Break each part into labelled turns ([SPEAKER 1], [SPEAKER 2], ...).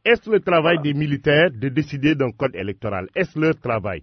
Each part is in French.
[SPEAKER 1] est-ce le travail des militaires de décider d'un code électoral? Est-ce leur travail?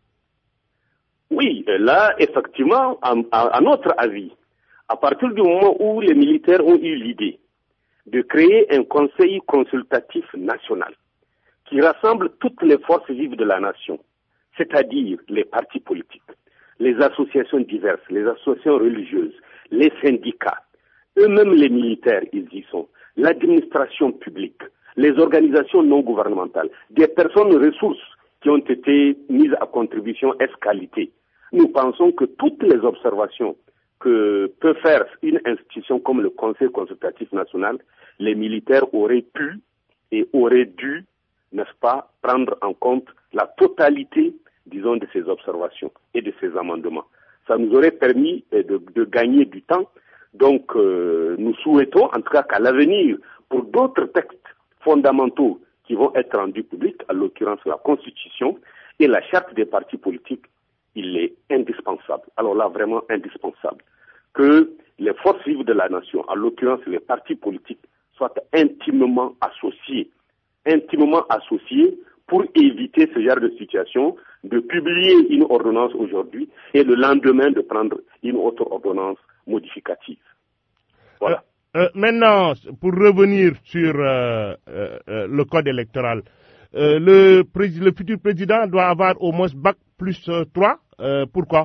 [SPEAKER 2] Oui, là, effectivement, à notre avis, à partir du moment où les militaires ont eu l'idée de créer un conseil consultatif national qui rassemble toutes les forces vives de la nation, c'est-à-dire les partis politiques, les associations diverses, les associations religieuses, les syndicats, eux-mêmes les militaires, ils y sont, l'administration publique, les organisations non gouvernementales, des personnes ressources qui ont été mises à contribution ès-qualité. Nous pensons que toutes les observations que peut faire une institution comme le Conseil consultatif national, les militaires auraient pu et auraient dû, n'est-ce pas, prendre en compte la totalité, disons, de ces observations et de ces amendements. Ça nous aurait permis de gagner du temps. Donc, nous souhaitons, en tout cas, qu'à l'avenir, pour d'autres textes fondamentaux qui vont être rendus publics, à l'occurrence la Constitution et la Charte des partis politiques, il est indispensable, alors là vraiment indispensable, que les forces vives de la nation, en l'occurrence les partis politiques, soient intimement associés pour éviter ce genre de situation, de publier une ordonnance aujourd'hui et le lendemain de prendre une autre ordonnance modificative. Voilà.
[SPEAKER 1] Maintenant, pour revenir sur le code électoral, le futur président doit avoir au moins Bac plus 3. Pourquoi?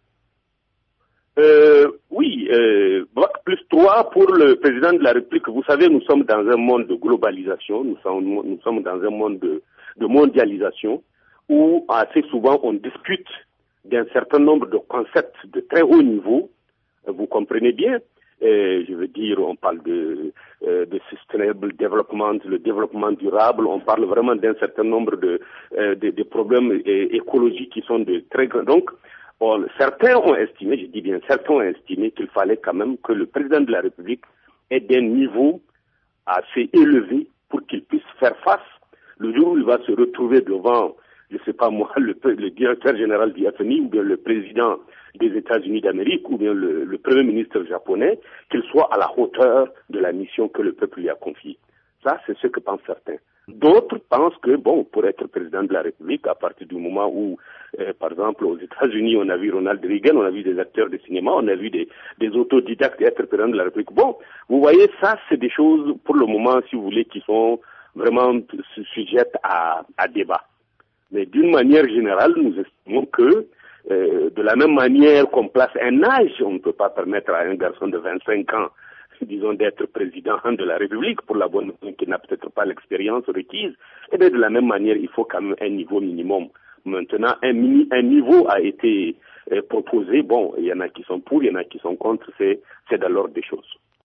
[SPEAKER 2] Oui, Bac plus 3 pour le président de la République. Vous savez, nous sommes dans un monde de globalisation, nous sommes dans un monde de mondialisation où assez souvent on discute d'un certain nombre de concepts de très haut niveau. Vous comprenez bien. Je veux dire, on parle de sustainable development, le développement durable, on parle vraiment d'un certain nombre de problèmes écologiques qui sont de très grands. Donc, certains ont estimé, je dis bien certains ont estimé qu'il fallait quand même que le président de la République ait d'un niveau assez élevé pour qu'il puisse faire face le jour où il va se retrouver devant, je sais pas moi, le directeur général du FMI ou bien le président des États-Unis d'Amérique ou bien le premier ministre japonais, qu'il soit à la hauteur de la mission que le peuple lui a confiée. Ça, c'est ce que pensent certains. D'autres pensent que, bon, pour être président de la République, à partir du moment où, par exemple, aux États-Unis, on a vu Ronald Reagan, on a vu des acteurs de cinéma, on a vu des autodidactes être président de la République. Bon, vous voyez, ça, c'est des choses, pour le moment, si vous voulez, qui sont vraiment sujettes à débat. Mais d'une manière générale, nous estimons que de la même manière qu'on place un âge, on ne peut pas permettre à un garçon de 25 ans, disons, d'être président de la République pour la bonne raison qu'il n'a peut-être pas l'expérience requise. Et bien de la même manière, il faut quand même un niveau minimum. Maintenant, un niveau a été proposé. Bon, il y en a qui sont pour, il y en a qui sont contre, c'est dans l'ordre des choses.